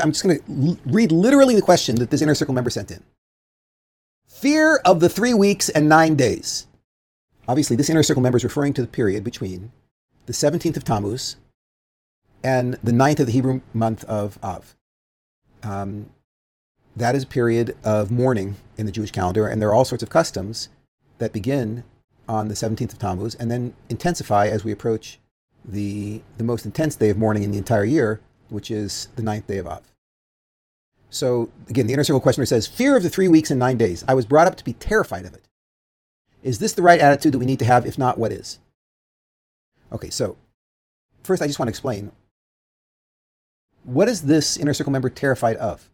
I'm just going to read literally the question that this Inner Circle member sent in. Fear of the 3 weeks and 9 days. Obviously, this Inner Circle member is referring to the period between the 17th of Tammuz and the 9th of the Hebrew month of Av. That is a period of mourning in the Jewish calendar, and there are all sorts of customs that begin on the 17th of Tammuz and then intensify as we approach the most intense day of mourning in the entire year, which is the 9th day of Av. So again, the Inner Circle questioner says, fear of the 3 weeks and 9 days. I was brought up to be terrified of it. Is this the right attitude that we need to have? If not, what is? Okay, so first I just want to explain, what is this Inner Circle member terrified of?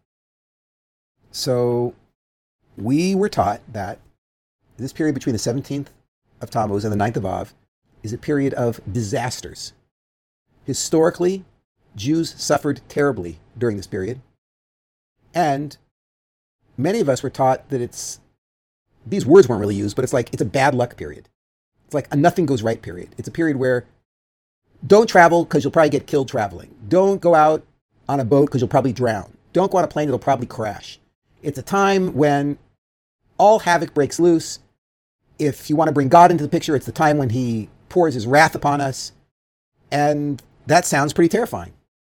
So we were taught that this period between the 17th of Tammuz and the 9th of Av is a period of disasters. Historically, Jews suffered terribly during this period. And many of us were taught that these words weren't really used, but it's a bad luck period. It's like a nothing goes right period. It's a period where don't travel because you'll probably get killed traveling. Don't go out on a boat because you'll probably drown. Don't go on a plane, it'll probably crash. It's a time when all havoc breaks loose. If you want to bring God into the picture, it's the time when he pours his wrath upon us. And that sounds pretty terrifying.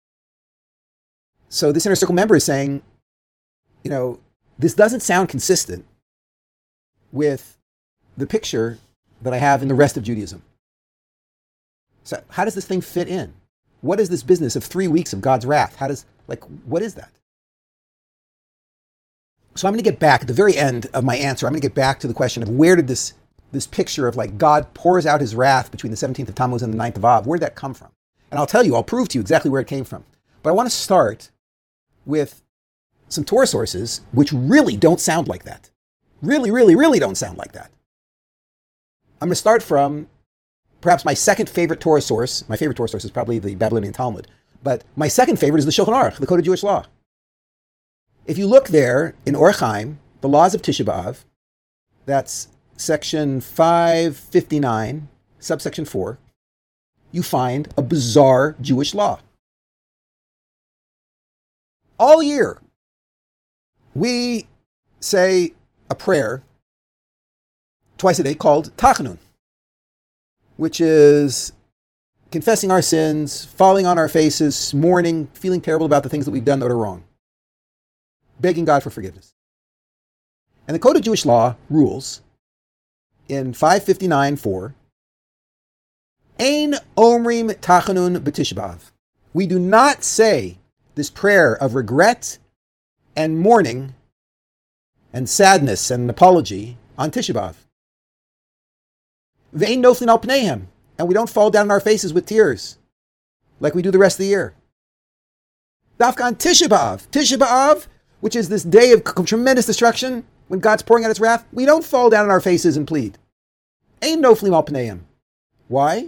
So this Inner Circle member is saying, this doesn't sound consistent with the picture that I have in the rest of Judaism. So how does this thing fit in? What is this business of 3 weeks of God's wrath? What is that? So I'm going to get back at the very end of my answer. I'm going to get back to the question of where did this picture of God pours out his wrath between the 17th of Tammuz and the 9th of Av, where did that come from? And I'll prove to you exactly where it came from. But I want to start with some Torah sources which really don't sound like that. Really, really, really don't sound like that. I'm going to start from perhaps my second favorite Torah source. My favorite Torah source is probably the Babylonian Talmud. But my second favorite is the Shulchan Aruch, the Code of Jewish Law. If you look there in Orach Chaim, the laws of Tisha B'Av, that's section 559, subsection 4, you find a bizarre Jewish law. All year, we say a prayer twice a day called Tachanun, which is confessing our sins, falling on our faces, mourning, feeling terrible about the things that we've done that are wrong, begging God for forgiveness. And the Code of Jewish Law rules in 559.4, Ein omrim tachanun b'Tisha B'Av. We do not say this prayer of regret and mourning and sadness and apology on Tisha B'Av. Ve'ein noflin al pneihem. And we don't fall down on our faces with tears like we do the rest of the year. Dafka on Tisha B'Av. Tisha B'Av, which is this day of tremendous destruction, when God's pouring out his wrath, we don't fall down on our faces and plead. Ein noflim al pneihem. Why?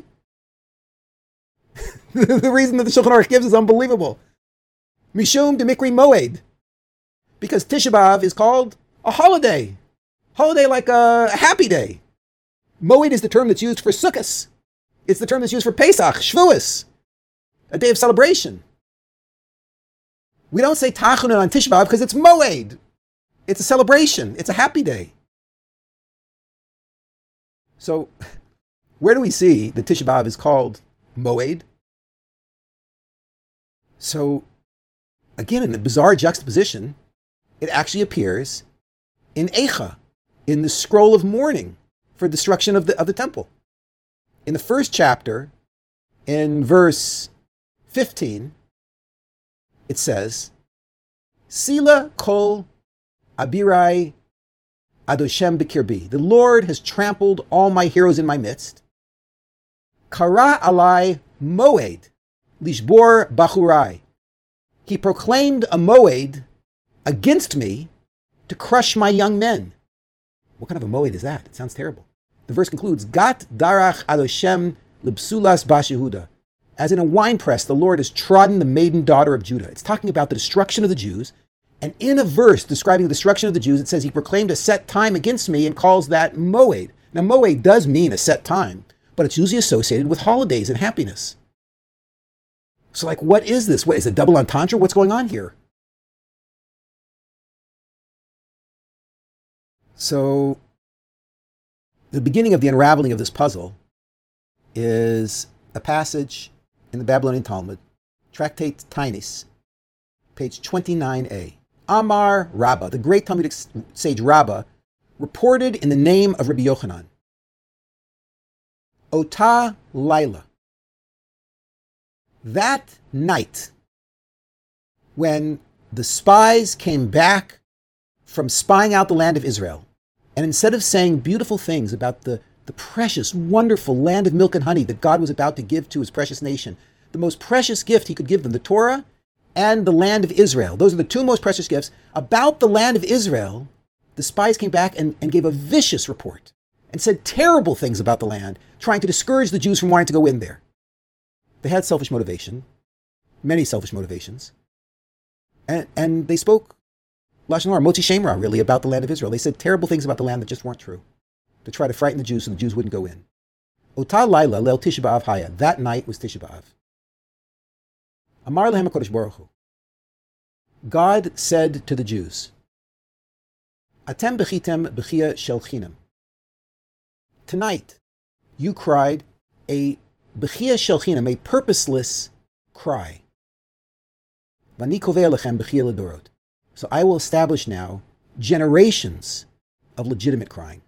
The reason that the Shulchan Aruch gives is unbelievable. Mishum demikri moed. Because Tisha B'Av is called a holiday. Holiday like a happy day. Moed is the term that's used for Sukkot. It's the term that's used for Pesach, Shavuos, a day of celebration. We don't say Tachanun on Tisha B'Av because it's Moed. It's a celebration. It's a happy day. So, where do we see that Tisha B'Av is called Moed? So, again, in the bizarre juxtaposition, it actually appears in Eicha, in the scroll of mourning for destruction of the temple. In the first chapter, in verse 15, it says, Sila kol abirai adoshem b'kirbi. The Lord has trampled all my heroes in my midst. Kara alai moed lishbor bachurai. He proclaimed a moed against me to crush my young men. What kind of a moed is that? It sounds terrible. The verse concludes, Gat darach adoshem libsulas bashehuda. As in a winepress, the Lord has trodden the maiden daughter of Judah. It's talking about the destruction of the Jews. And in a verse describing the destruction of the Jews, it says he proclaimed a set time against me and calls that moed. Now, moed does mean a set time, but it's usually associated with holidays and happiness. So, what is this? What is a double entendre? What's going on here? So the beginning of the unraveling of this puzzle is a passage in the Babylonian Talmud, Tractate Taanis, page 29a. Amar Rabbah, the great Talmudic sage Rabbah, reported in the name of Rabbi Yochanan, Ota Laila, that night when the spies came back from spying out the land of Israel, and instead of saying beautiful things about the precious, wonderful land of milk and honey that God was about to give to his precious nation, the most precious gift he could give them, the Torah and the land of Israel. Those are the two most precious gifts. About the land of Israel, the spies came back and gave a vicious report and said terrible things about the land, trying to discourage the Jews from wanting to go in there. They had selfish motivation, many selfish motivations. And they spoke Lashon Hara, Motzi Shem Ra, really, about the land of Israel. They said terrible things about the land that just weren't true, to try to frighten the Jews so the Jews wouldn't go in. Ota Laila Leil Tisha B'Av Haya. That night was Tisha B'Av. Amar Lehem HaKadosh Baruch Hu. God said to the Jews, Atem bechitem bechia shel chinam. Tonight, you cried a bechia shel chinam, a purposeless cry. Vani kovei lechem bechia ledorot. So I will establish now generations of legitimate crying.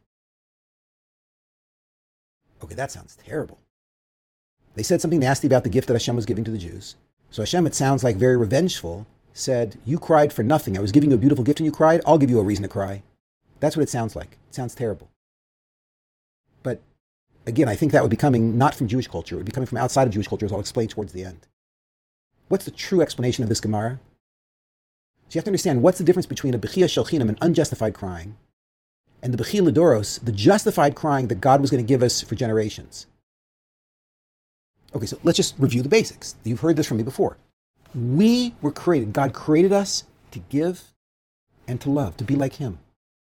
Okay, that sounds terrible. They said something nasty about the gift that Hashem was giving to the Jews. So Hashem, it sounds like very revengeful, said, you cried for nothing. I was giving you a beautiful gift and you cried. I'll give you a reason to cry. That's what it sounds like. It sounds terrible. But again, I think that would be coming not from Jewish culture. It would be coming from outside of Jewish culture, as I'll explain towards the end. What's the true explanation of this Gemara? So you have to understand what's the difference between a Bechia Shel Chinam, an unjustified crying, and the Bechia Ledoros, the justified crying that God was going to give us for generations. Okay, so let's just review the basics. You've heard this from me before. We were created, God created us to give and to love, to be like him.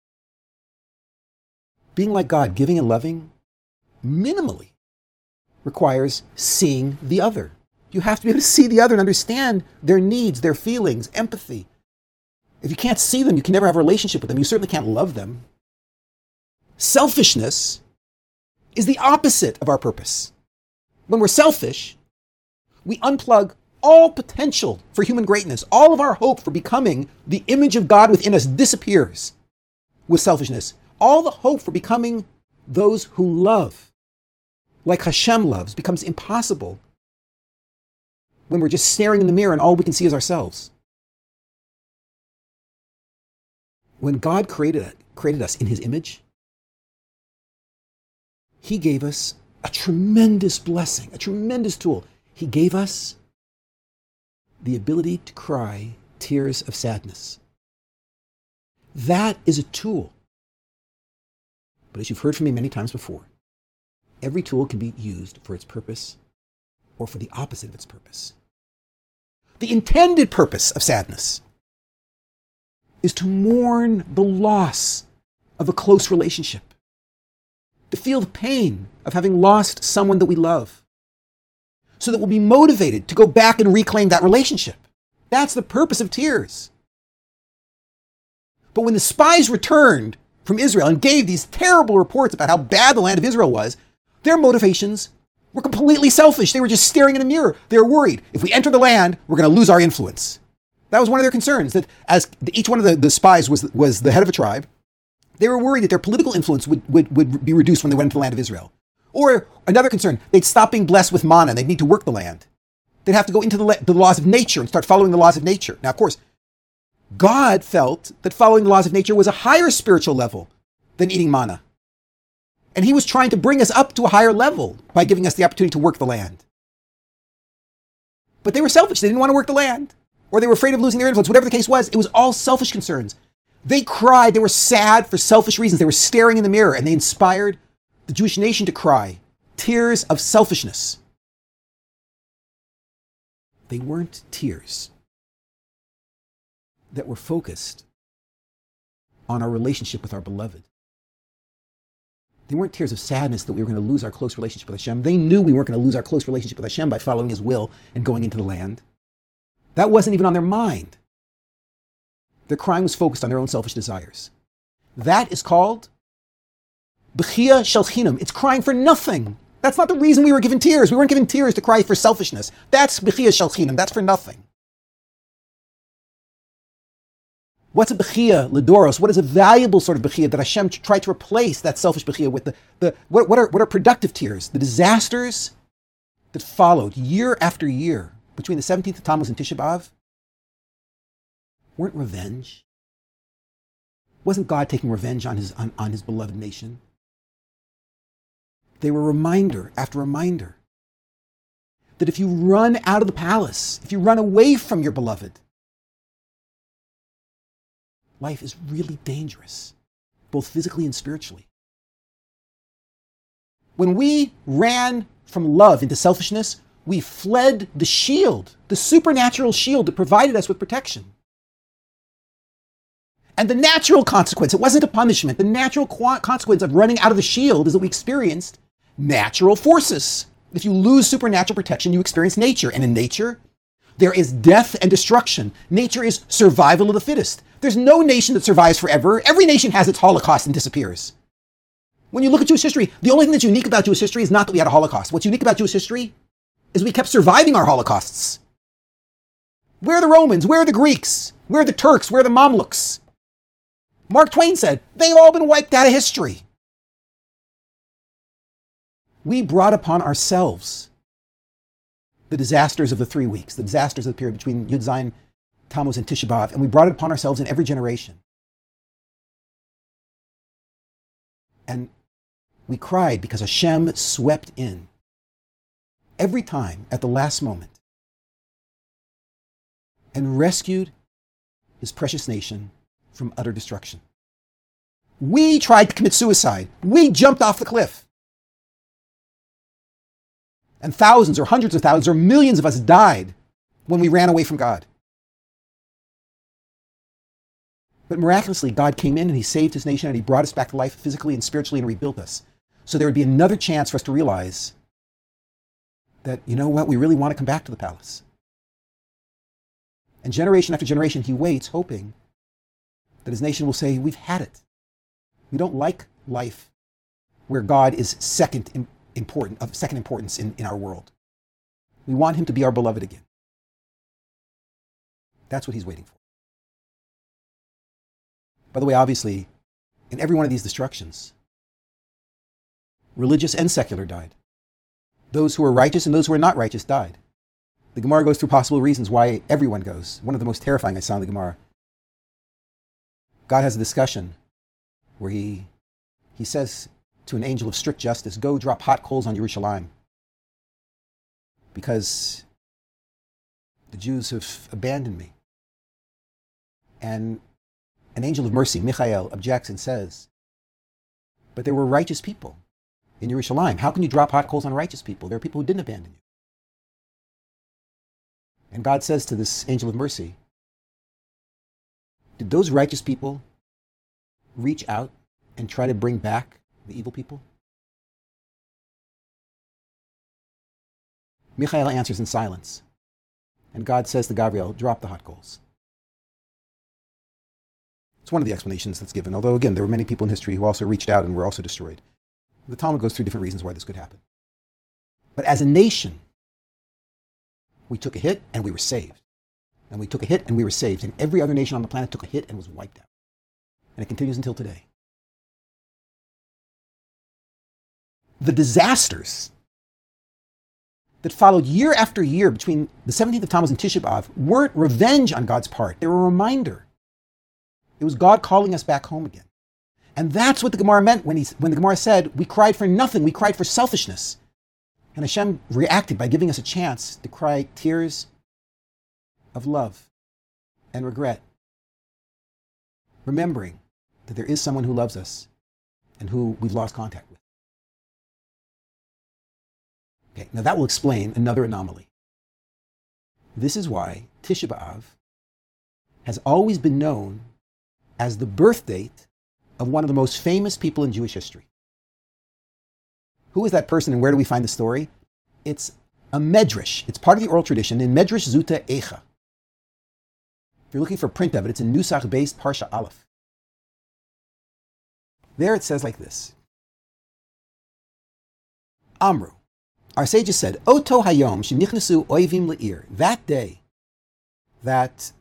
Being like God, giving and loving, minimally requires seeing the other. You have to be able to see the other and understand their needs, their feelings, empathy. If you can't see them, you can never have a relationship with them. You certainly can't love them. Selfishness is the opposite of our purpose. When we're selfish, we unplug all potential for human greatness. All of our hope for becoming the image of God within us disappears with selfishness. All the hope for becoming those who love, like Hashem loves, becomes impossible when we're just staring in the mirror and all we can see is ourselves. When God created us in his image, he gave us a tremendous blessing, a tremendous tool. He gave us the ability to cry tears of sadness. That is a tool. But as you've heard from me many times before, every tool can be used for its purpose or for the opposite of its purpose. The intended purpose of sadness is to mourn the loss of a close relationship, to feel the pain of having lost someone that we love, so that we'll be motivated to go back and reclaim that relationship. That's the purpose of tears. But when the spies returned from Israel and gave these terrible reports about how bad the land of Israel was, their motivations were completely selfish. They were just staring in a mirror. They were worried, if we enter the land, we're going to lose our influence. That was one of their concerns, that as each one of the spies was the head of a tribe, they were worried that their political influence would be reduced when they went into the land of Israel. Or another concern, they'd stop being blessed with manna and they'd need to work the land. They'd have to go into the laws of nature and start following the laws of nature. Now, of course, God felt that following the laws of nature was a higher spiritual level than eating manna. And he was trying to bring us up to a higher level by giving us the opportunity to work the land. But they were selfish. They didn't want to work the land. Or they were afraid of losing their influence. Whatever the case was, it was all selfish concerns. They cried. They were sad for selfish reasons. They were staring in the mirror, and they inspired the Jewish nation to cry tears of selfishness. They weren't tears that were focused on our relationship with our beloved. They weren't tears of sadness that we were going to lose our close relationship with Hashem. They knew we weren't going to lose our close relationship with Hashem by following his will and going into the land. That wasn't even on their mind. Their crying was focused on their own selfish desires. That is called Bechia Shel Chinam. It's crying for nothing. That's not the reason we were given tears. We weren't given tears to cry for selfishness. That's Bechia Shel Chinam. That's for nothing. What's a Bechia Ledoros? What is a valuable sort of Bechia that Hashem tried to replace that selfish Bechia with what are productive tears? The disasters that followed year after year between the 17th of Tammuz and Tisha B'Av weren't revenge. Wasn't God taking revenge on his beloved nation? They were reminder after reminder that if you run out of the palace, if you run away from your beloved, life is really dangerous, both physically and spiritually. When we ran from love into selfishness, we fled the shield, the supernatural shield that provided us with protection. And the natural consequence, it wasn't a punishment, the natural consequence of running out of the shield is that we experienced natural forces. If you lose supernatural protection, you experience nature. And in nature, there is death and destruction. Nature is survival of the fittest. There's no nation that survives forever. Every nation has its Holocaust and disappears. When you look at Jewish history, the only thing that's unique about Jewish history is not that we had a Holocaust. What's unique about Jewish history is we kept surviving our Holocausts. Where are the Romans? Where are the Greeks? Where are the Turks? Where are the Mamluks? Mark Twain said, they've all been wiped out of history. We brought upon ourselves the disasters of the 3 weeks, the disasters of the period between Yud Zayin, Tammuz, and Tisha B'Av, and we brought it upon ourselves in every generation. And we cried because Hashem swept in every time at the last moment and rescued his precious nation from utter destruction. We tried to commit suicide. We jumped off the cliff. And thousands or hundreds of thousands or millions of us died when we ran away from God. But miraculously, God came in and he saved his nation and he brought us back to life physically and spiritually and rebuilt us. So there would be another chance for us to realize that, you know what, we really want to come back to the palace. And generation after generation, he waits, hoping that his nation will say, we've had it. We don't like life where God is second importance in our world. We want him to be our beloved again. That's what he's waiting for. By the way, obviously, in every one of these destructions, religious and secular died. Those who were righteous and those who were not righteous died. The Gemara goes through possible reasons why everyone goes. One of the most terrifying I saw in the Gemara. God has a discussion where he says to an angel of strict justice, go drop hot coals on Yerushalayim because the Jews have abandoned me. And an angel of mercy, Michael, objects and says, but there were righteous people in Yerushalayim. How can you drop hot coals on righteous people? There are people who didn't abandon you. And God says to this angel of mercy, did those righteous people reach out and try to bring back the evil people? Michael answers in silence. And God says to Gabriel, drop the hot coals. It's one of the explanations that's given, although again, there were many people in history who also reached out and were also destroyed. The Talmud goes through different reasons why this could happen. But as a nation, we took a hit and we were saved. And we took a hit and we were saved. And every other nation on the planet took a hit and was wiped out. And it continues until today. The disasters that followed year after year between the 17th of Tammuz and Tisha B'Av weren't revenge on God's part. They were a reminder. It was God calling us back home again. And that's what the Gemara meant when the Gemara said, we cried for nothing, we cried for selfishness. And Hashem reacted by giving us a chance to cry tears of love and regret, remembering that there is someone who loves us and who we've lost contact with. Okay, now that will explain another anomaly. This is why Tisha B'Av has always been known as the birth date of one of the most famous people in Jewish history. Who is that person and where do we find the story? It's a medrash. It's part of the oral tradition in Medrash Zuta Echa. If you're looking for a print of it, it's in Nusach based Parsha Aleph. There it says like this. Amru. Our sages said, Oto hayom shenichnasu oivim le'ir. That day that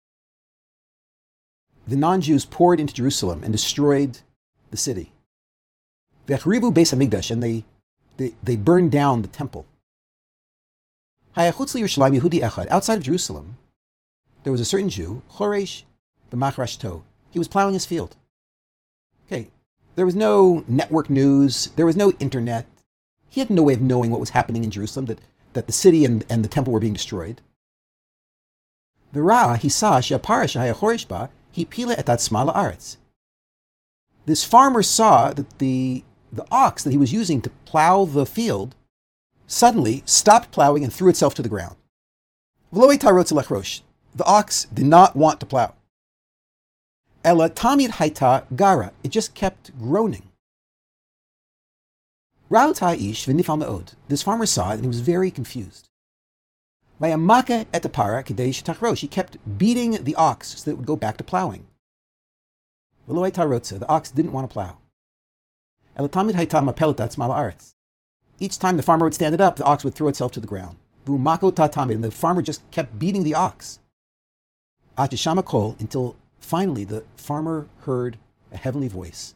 the non-Jews poured into Jerusalem and destroyed the city. V'echrivu beis hamikdash, and they burned down the temple. Hayachutz liYerushalayim Yehudi echad. Outside of Jerusalem, there was a certain Jew, Choresh b'machrashto. He was plowing his field. Okay, there was no network news. There was no internet. He had no way of knowing what was happening in Jerusalem, that the city and the temple were being destroyed. V'ra, he saw she'apara she'hayachoresh ba, he pila et atzma la'aretz. This farmer saw that the ox that he was using to plow the field suddenly stopped plowing and threw itself to the ground. V'lo eitarotz lechrosh. The ox did not want to plow. Ela tamid haita gara. It just kept groaning. Ra'ut ha'ish v'nifal me'od. This farmer saw it and he was very confused. Vayamaka et apara k'dei shetachrosh. He kept beating the ox so that it would go back to plowing. V'lo eitarotze. The ox didn't want to plow. Ela tamid haita mapelet atzma la'aretz. Each time the farmer would stand it up, the ox would throw itself to the ground. V'umako tatamid. And the farmer just kept beating the ox. Atishama kol, until finally the farmer heard a heavenly voice.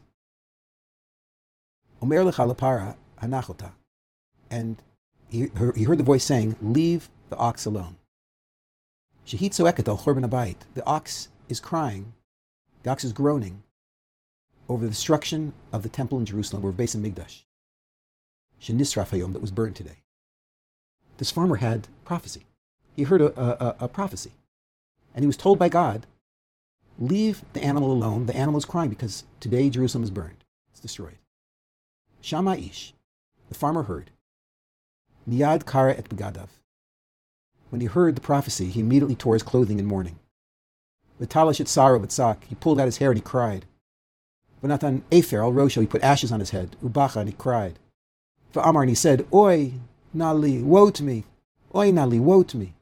Omer lecha lepara hanachota. And he heard the voice saying, leave the ox alone. Shehit zoeket al chorban habayit. The ox is crying, the ox is groaning over the destruction of the temple in Jerusalem, over Beis Hamikdash. Shenisraf hayom, that was burned today. This farmer had prophecy. He heard a prophecy. And he was told by God, leave the animal alone. The animal is crying because today Jerusalem is burned. It's destroyed. Shama ish, the farmer heard. Miyad kara et begadav. When he heard the prophecy, he immediately tore his clothing in mourning. V'talash et saro v'tzak. He pulled out his hair and he cried. V'natan efer al rosho. He put ashes on his head. Ubacha, and he cried. V'amar, and he said, Oi nali, woe to me. Oi nali, woe to me.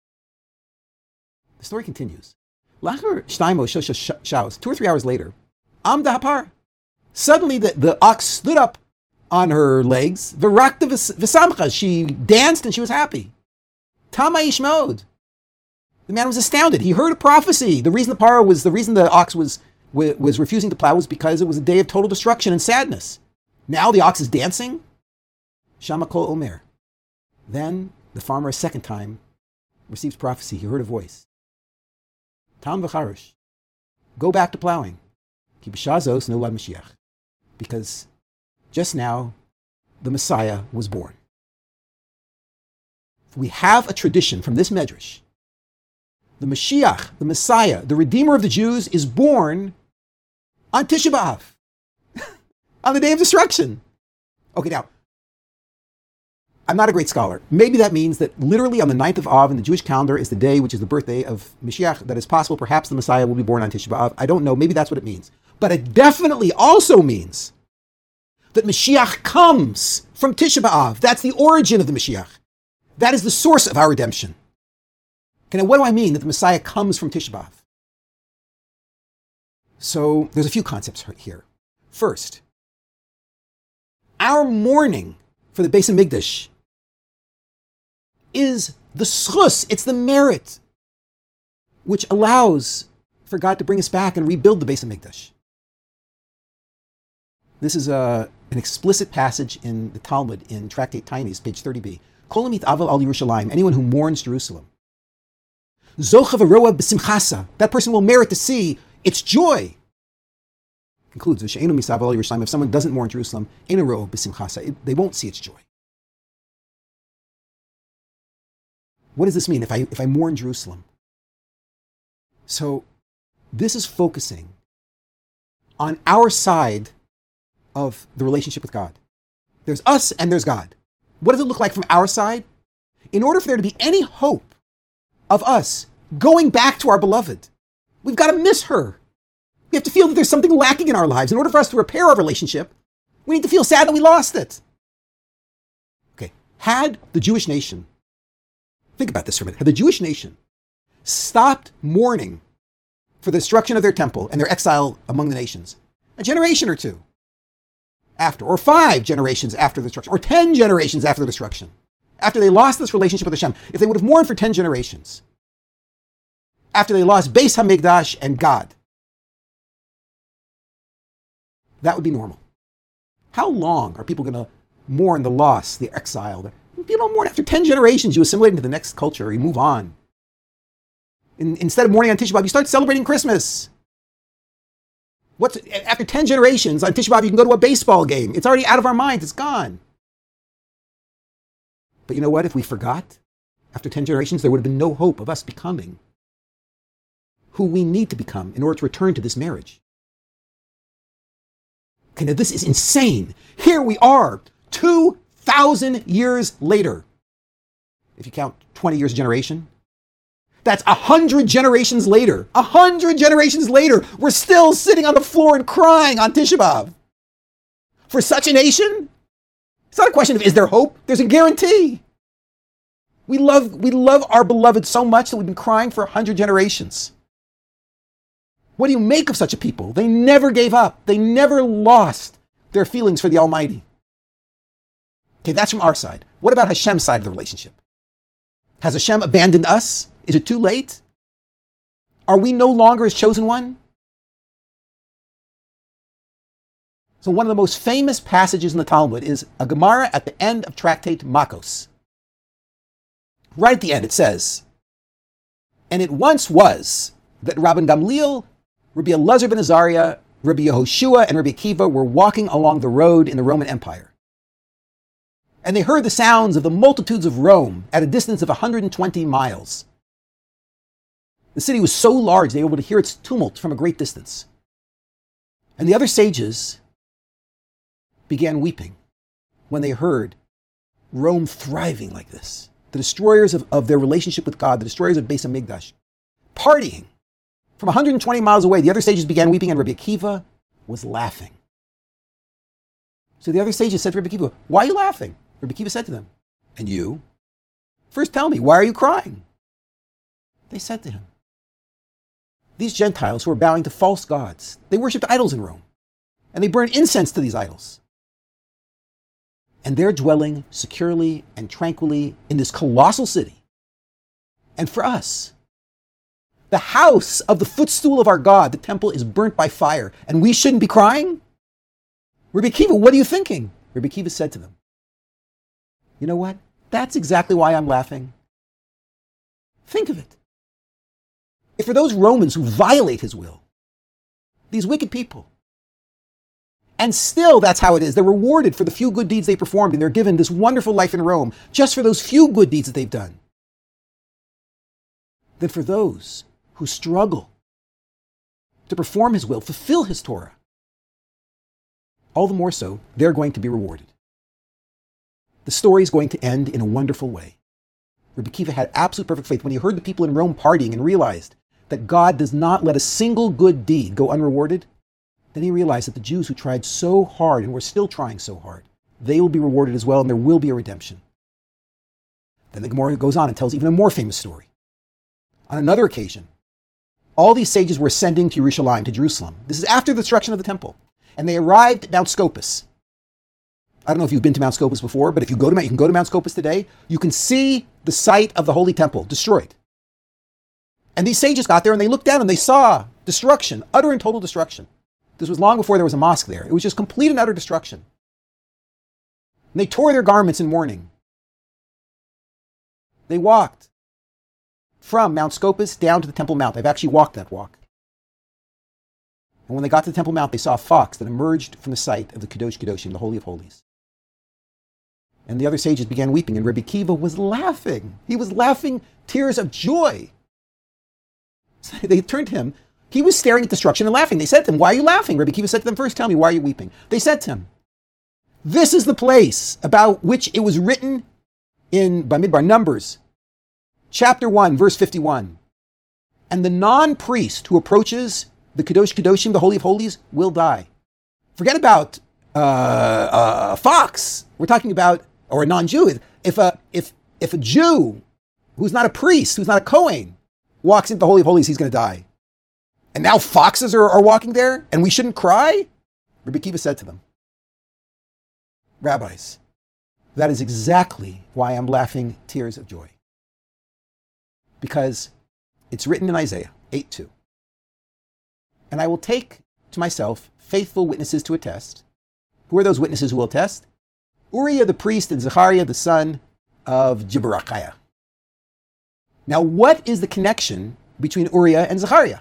The story continues. Lachar shtaimo shosha shaos. 2 or 3 hours later, amda hapar. Suddenly the ox stood up on her legs. V'rakta v'samcha. She danced and she was happy. Tama ishmod. The man was astounded. He heard a prophecy. The reason the ox was refusing to plow was because it was a day of total destruction and sadness. Now the ox is dancing. Shama kol omer. Then the farmer a second time receives prophecy. He heard a voice. Tam v'charush. Go back to plowing. Ki b'shazos nolad Mashiach. Because just now the Messiah was born. We have a tradition from this medrash. The Mashiach, the Messiah, the Redeemer of the Jews, is born on Tisha B'Av, on the day of destruction. Okay, now, I'm not a great scholar. Maybe that means that literally on the 9th of Av in the Jewish calendar is the day which is the birthday of Mashiach. That is possible. Perhaps the Messiah will be born on Tisha B'Av. I don't know. Maybe that's what it means. But it definitely also means that Mashiach comes from Tisha B'Av. That's the origin of the Mashiach. That is the source of our redemption. Okay, now what do I mean that the Messiah comes from Tisha B'Av? So there's a few concepts here. First, our mourning for the Beis Hamikdash is the schus, it's the merit which allows for God to bring us back and rebuild the Beis Hamikdash. This is an explicit passage in the Talmud in Tractate Tainis, page 30b. Kol amit aval al Yerushalayim, anyone who mourns Jerusalem. Zocha v'roa b'simchasa, that person will merit to see its joy. Concludes, v'she'enu misav al Yerushalayim, if someone doesn't mourn Jerusalem, eno roa b'simchasa, they won't see its joy. What does this mean if I mourn Jerusalem? So this is focusing on our side of the relationship with God. There's us and there's God. What does it look like from our side? In order for there to be any hope of us going back to our beloved, we've got to miss her. We have to feel that there's something lacking in our lives. In order for us to repair our relationship, we need to feel sad that we lost it. Okay, had the Jewish nation, think about this for a minute, had the Jewish nation stopped mourning for the destruction of their temple and their exile among the nations, a generation or two, after, or 5 generations after the destruction, or 10 generations after the destruction, after they lost this relationship with Hashem, if they would have mourned for 10 generations, after they lost Beis HaMikdash and God, that would be normal. How long are people going to mourn the loss, the exile? You don't mourn after 10 generations. You assimilate into the next culture. You move on. Instead of mourning on Tisha B'Av, you start celebrating Christmas. After 10 generations on Tisha B'Av, you can go to a baseball game. It's already out of our minds. It's gone. But you know what? If we forgot, after 10 generations, there would have been no hope of us becoming who we need to become in order to return to this marriage. Okay, now this is insane. Here we are, 2,000 years later. If you count 20 years a generation, that's 100 generations later. 100 generations later, we're still sitting on the floor and crying on Tisha B'Av. For such a nation, it's not a question of is there hope? There's a guarantee. We love our beloved so much that we've been crying for 100 generations. What do you make of such a people? They never gave up. They never lost their feelings for the Almighty. Okay, that's from our side. What about Hashem's side of the relationship? Has Hashem abandoned us? Is it too late? Are we no longer His chosen one? So one of the most famous passages in the Talmud is a Gemara at the end of Tractate Makos. Right at the end it says, and it once was that Rabban Gamliel, Rabbi Elazar ben Azariah, Rabbi Yehoshua, and Rabbi Akiva were walking along the road in the Roman Empire. And they heard the sounds of the multitudes of Rome at a distance of 120 miles. The city was so large they were able to hear its tumult from a great distance. And the other sages began weeping when they heard Rome thriving like this. The destroyers of their relationship with God, the destroyers of Beis HaMikdash, partying from 120 miles away. The other sages began weeping and Rabbi Akiva was laughing. So the other sages said to Rabbi Akiva, why are you laughing? Rabbi Akiva said to them, and you? First tell me, why are you crying? They said to him, these Gentiles who are bowing to false gods, they worshipped idols in Rome, and they burned incense to these idols. And they're dwelling securely and tranquilly in this colossal city. And for us, the house of the footstool of our God, the temple, is burnt by fire, and we shouldn't be crying? Rabbi Akiva, what are you thinking? Rabbi Akiva said to them, you know what? That's exactly why I'm laughing. Think of it. If for those Romans who violate his will, these wicked people, and still that's how it is, they're rewarded for the few good deeds they performed, and they're given this wonderful life in Rome just for those few good deeds that they've done. Then for those who struggle to perform his will, fulfill his Torah, all the more so, they're going to be rewarded. The story is going to end in a wonderful way. Rabbi Akiva had absolute perfect faith when he heard the people in Rome partying and realized that God does not let a single good deed go unrewarded. Then he realized that the Jews who tried so hard and were still trying so hard, they will be rewarded as well, and there will be a redemption. Then the Gemara goes on and tells even a more famous story. On another occasion, all these sages were ascending to Yerushalayim, to Jerusalem. This is after the destruction of the temple. And they arrived at Mount Scopus. I don't know if you've been to Mount Scopus before, but if you can go to Mount Scopus today, you can see the site of the Holy Temple destroyed. And these sages got there and they looked down and they saw destruction, utter and total destruction. This was long before there was a mosque there. It was just complete and utter destruction. And they tore their garments in mourning. They walked from Mount Scopus down to the Temple Mount. I've actually walked that walk. And when they got to the Temple Mount, they saw a fox that emerged from the site of the Kadosh Kedoshim, the Holy of Holies. And the other sages began weeping, and Rabbi Akiva was laughing. He was laughing tears of joy. So they turned to him. He was staring at destruction and laughing. They said to him, why are you laughing? Rabbi Akiva said to them, first tell me, why are you weeping? They said to him, this is the place about which it was written in Bamidbar, Numbers, chapter 1, verse 51. And the non-priest who approaches the Kadosh Kedoshim, the Holy of Holies, will die. Forget about a fox. We're talking about, or a non-Jew. If a Jew who's not a priest, who's not a Kohen, walks into the Holy of Holies, he's going to die. And now foxes are walking there, and we shouldn't cry? Rabbi Akiva said to them, rabbis, that is exactly why I'm laughing tears of joy. Because it's written in Isaiah 8:2. And I will take to myself faithful witnesses to attest. Who are those witnesses who will attest? Uriah the priest and Zechariah the son of Jibarachiah. Now, what is the connection between Uriah and Zechariah?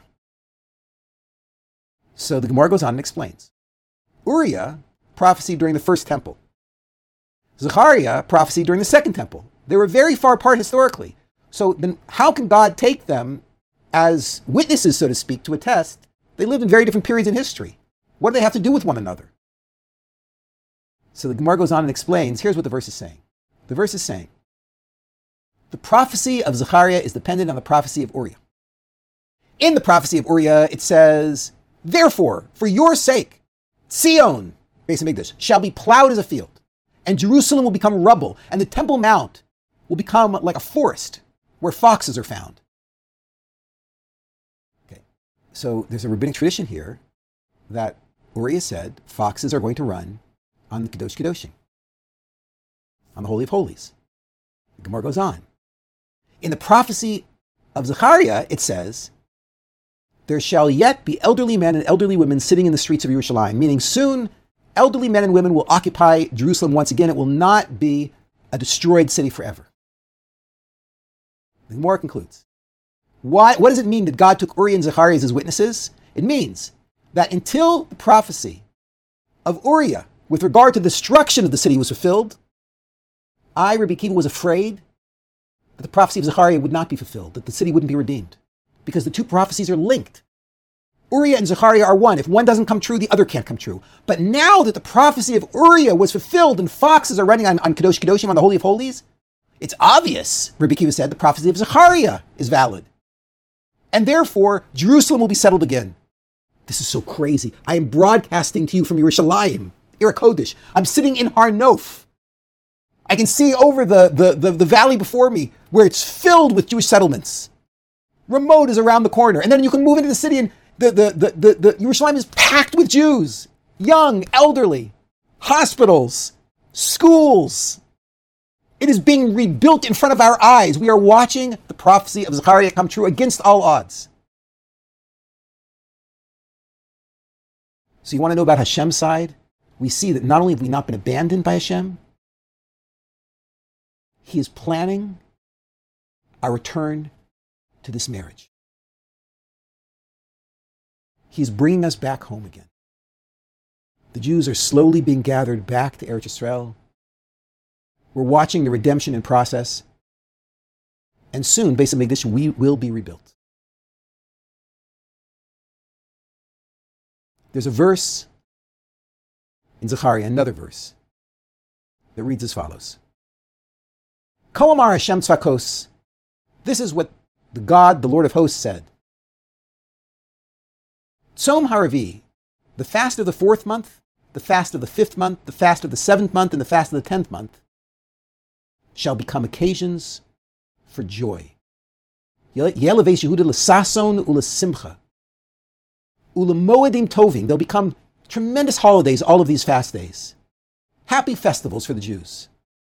So the Gemara goes on and explains. Uriah prophesied during the first temple. Zechariah prophesied during the second temple. They were very far apart historically. So then how can God take them as witnesses, so to speak, to attest? They lived in very different periods in history. What do they have to do with one another? So the Gemara goes on and explains, here's what the verse is saying. The verse is saying, the prophecy of Zechariah is dependent on the prophecy of Uriah. In the prophecy of Uriah, it says, therefore, for your sake, Zion, Beis Hamikdash, shall be plowed as a field, and Jerusalem will become rubble, and the Temple Mount will become like a forest where foxes are found. Okay, so there's a rabbinic tradition here that Uriah said foxes are going to run on the Kadosh Kedoshim, on the Holy of Holies. The Gemara goes on. In the prophecy of Zechariah, it says, there shall yet be elderly men and elderly women sitting in the streets of Yerushalayim, meaning soon elderly men and women will occupy Jerusalem once again. It will not be a destroyed city forever. The Gemara concludes. What does it mean that God took Uriah and Zechariah as his witnesses? It means that until the prophecy of Uriah with regard to the destruction of the city was fulfilled, I, Rabbi Akiva, was afraid that the prophecy of Zechariah would not be fulfilled, that the city wouldn't be redeemed, because the two prophecies are linked. Uriah and Zechariah are one. If one doesn't come true, the other can't come true. But now that the prophecy of Uriah was fulfilled and foxes are running on Kadosh Kedoshim, on the Holy of Holies, it's obvious, Rabbi Akiva said, the prophecy of Zechariah is valid. And therefore, Jerusalem will be settled again. This is so crazy. I am broadcasting to you from Yerushalayim, Ir HaKodesh. I'm sitting in Har Nof. I can see over the valley before me where it's filled with Jewish settlements. Ramot is around the corner. And then you can move into the city and the Yerushalayim is packed with Jews. Young, elderly, hospitals, schools. It is being rebuilt in front of our eyes. We are watching the prophecy of Zechariah come true against all odds. So you want to know about Hashem's side? We see that not only have we not been abandoned by Hashem, He is planning our return to this marriage. He's bringing us back home again. The Jews are slowly being gathered back to Eretz Yisrael. We're watching the redemption in process. And soon, Beis Hamikdash, we will be rebuilt. There's a verse in Zechariah, another verse, that reads as follows. Ko amar Hashem Tzvakos. This is what the God, the Lord of hosts, said. Tzom Haravi, the fast of the 4th month, the fast of the 5th month, the fast of the 7th month, and the fast of the 10th month, shall become occasions for joy. Yelevesh Yehuda l'sason u'lesimcha. U'lemoedim tovim. They'll become tremendous holidays, all of these fast days. Happy festivals for the Jews.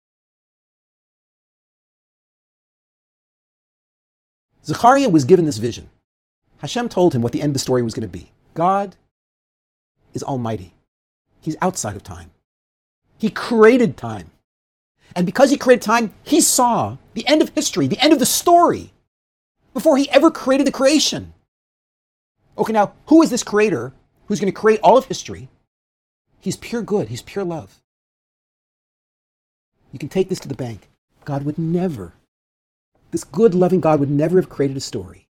Zechariah was given this vision. Hashem told him what the end of the story was going to be. God is almighty. He's outside of time. He created time. And because he created time, he saw the end of history, the end of the story, before he ever created the creation. Okay, now, who is this creator who's going to create all of history? He's pure good. He's pure love. You can take this to the bank. God would never, this good, loving God would never have created a story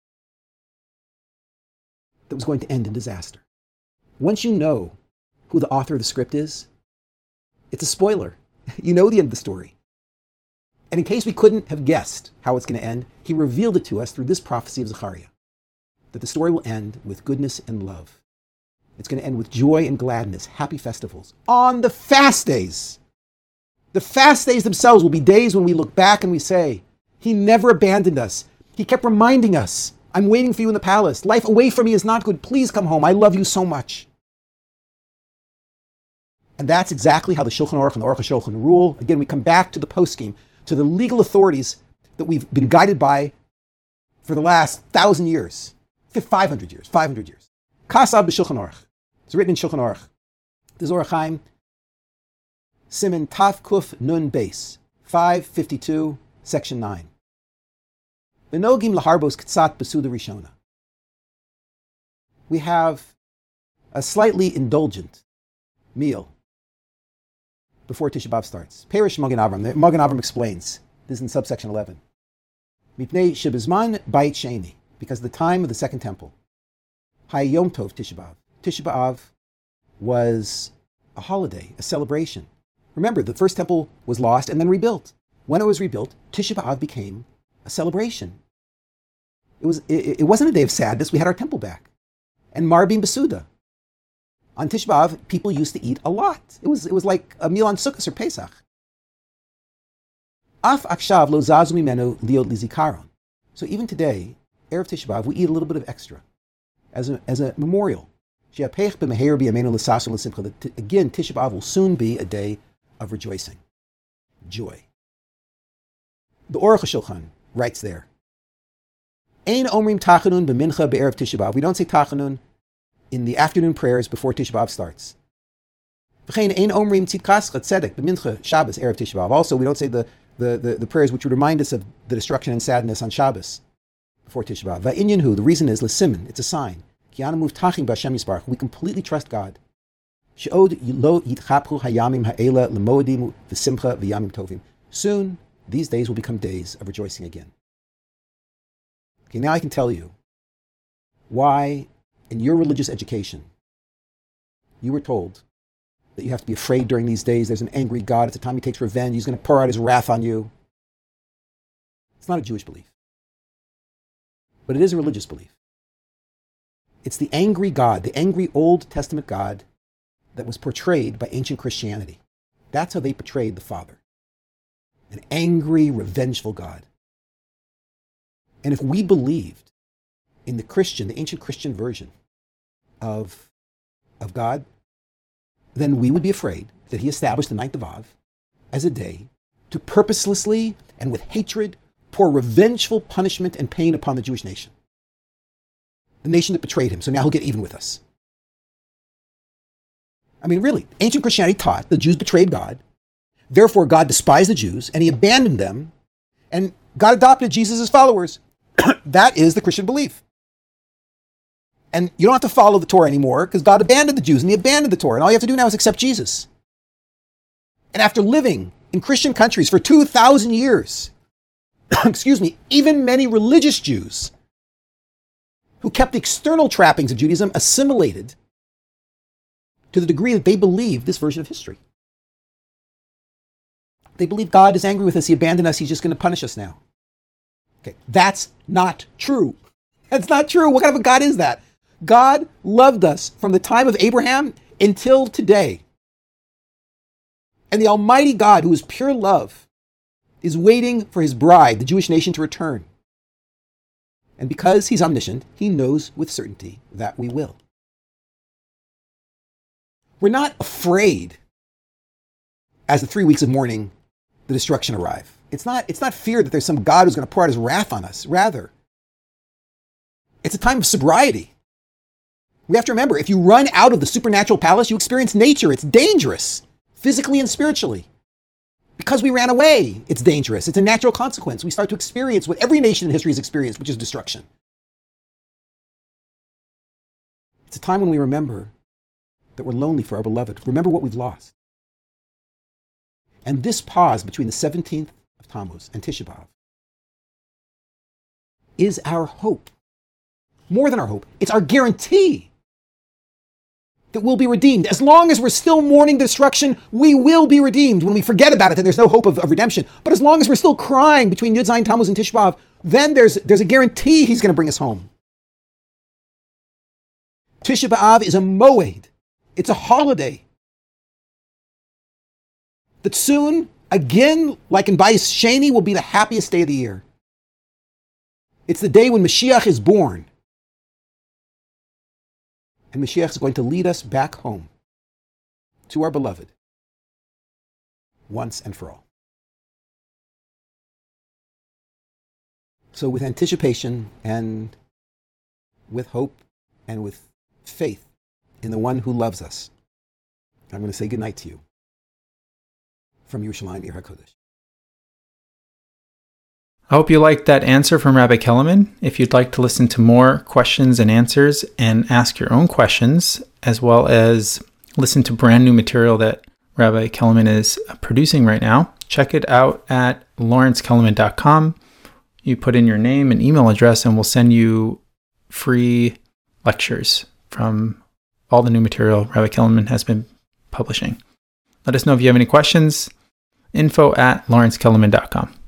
that was going to end in disaster. Once you know who the author of the script is, it's a spoiler. You know the end of the story. And in case we couldn't have guessed how it's going to end, he revealed it to us through this prophecy of Zechariah, that the story will end with goodness and love. It's going to end with joy and gladness, happy festivals, on the fast days. The fast days themselves will be days when we look back and we say, he never abandoned us. He kept reminding us, I'm waiting for you in the palace. Life away from me is not good. Please come home. I love you so much. And that's exactly how the Shulchan Aruch and the Aruch HaShulchan rule. Again, we come back to the poskim, to the legal authorities that we've been guided by for the last 1,000 years, 500 years. Kasav b'Shulchan Aruch. It's written in Shulchan Aruch. The Zohar Chaim, Siman Taf Kuf Nun Beis, 552, section 9. Benogim laharbos ktsat besuda rishona. We have a slightly indulgent meal before Tisha B'Av starts. Perish Magen Avram. The Magen Avram explains. This is in subsection 11. Mipnei shebizman bait sheni. Because the time of the second temple. Hay Yom Tov Tisha B'Av. Tisha B'Av was a holiday, a celebration. Remember, the first temple was lost and then rebuilt. When it was rebuilt, Tisha B'Av became a celebration. It wasn't a day of sadness. We had our temple back. And Marbim Besuda. On Tisha B'Av, people used to eat a lot. It was like a meal on Sukkot or Pesach. Af akshav lo zazu mimenu liot lizikaron. So even today, Erev Tisha B'Av, we eat a little bit of extra as a memorial. Again, Tisha B'Av will soon be a day of rejoicing, joy. The Aruch HaShulchan writes there, Ein omrim tachanun b'mincha be'erev Tisha B'Av. We don't say tachanun in the afternoon prayers before Tisha B'Av starts. V'chein ein omrim tzidkascha tzedek b'mincha Shabbos erev Tisha B'Av. Also, we don't say the prayers which would remind us of the destruction and sadness on Shabbos before Tisha B'Av. Va'inyan hu, the reason is l'simin, it's a sign. Ki anu muvtachim b'Hashem Yisbarach. We completely trust God. She'od lo yitchapchu hayamim ha'ela l'modim v'simcha v'yamim tovim. Soon, these days will become days of rejoicing again. Okay, now I can tell you why in your religious education you were told that you have to be afraid during these days. There's an angry God. It's a time he takes revenge. He's going to pour out his wrath on you. It's not a Jewish belief, but it is a religious belief. It's the angry God, the angry Old Testament God that was portrayed by ancient Christianity. That's how they portrayed the Father. An angry, revengeful God. And if we believed in the ancient Christian version of God, then we would be afraid that he established the ninth of Av as a day to purposelessly and with hatred pour revengeful punishment and pain upon the Jewish nation. The nation that betrayed him, so now he'll get even with us. I mean, really, ancient Christianity taught the Jews betrayed God, therefore God despised the Jews, and he abandoned them, and God adopted Jesus as followers. That is the Christian belief. And you don't have to follow the Torah anymore because God abandoned the Jews and he abandoned the Torah. And all you have to do now is accept Jesus. And after living in Christian countries for 2,000 years, even many religious Jews who kept the external trappings of Judaism assimilated to the degree that they believed this version of history. They believe God is angry with us. He abandoned us. He's just going to punish us now. Okay, that's not true. That's not true. What kind of a God is that? God loved us from the time of Abraham until today. And the Almighty God, who is pure love, is waiting for his bride, the Jewish nation, to return. And because he's omniscient, he knows with certainty that we will. We're not afraid as the 3 weeks of mourning, the destruction arrive. It's not fear that there's some God who's going to pour out his wrath on us. Rather, it's a time of sobriety. We have to remember, if you run out of the supernatural palace, you experience nature. It's dangerous, physically and spiritually. Because we ran away, it's dangerous. It's a natural consequence. We start to experience what every nation in history has experienced, which is destruction. It's a time when we remember that we're lonely for our beloved. Remember what we've lost. And this pause between the 17th of Tammuz and Tisha B'Av is our hope. More than our hope, it's our guarantee that we'll be redeemed. As long as we're still mourning destruction, we will be redeemed. When we forget about it, then there's no hope of redemption. But as long as we're still crying between Yud Zayin Tammuz and Tisha B'Av, then there's a guarantee he's going to bring us home. Tisha B'Av is a moed. It's a holiday that soon, again, like in Bayis Sheni, will be the happiest day of the year. It's the day when Mashiach is born. And Mashiach is going to lead us back home to our beloved, once and for all. So with anticipation and with hope and with faith in the one who loves us, I'm going to say goodnight to you from Yerushalayim Ir HaKodesh. I hope you liked that answer from Rabbi Kellerman. If you'd like to listen to more questions and answers and ask your own questions, as well as listen to brand new material that Rabbi Kellerman is producing right now, check it out at lawrencekellerman.com. You put in your name and email address, and we'll send you free lectures from all the new material Rabbi Kellerman has been publishing. Let us know if you have any questions. info@lawrencekellerman.com.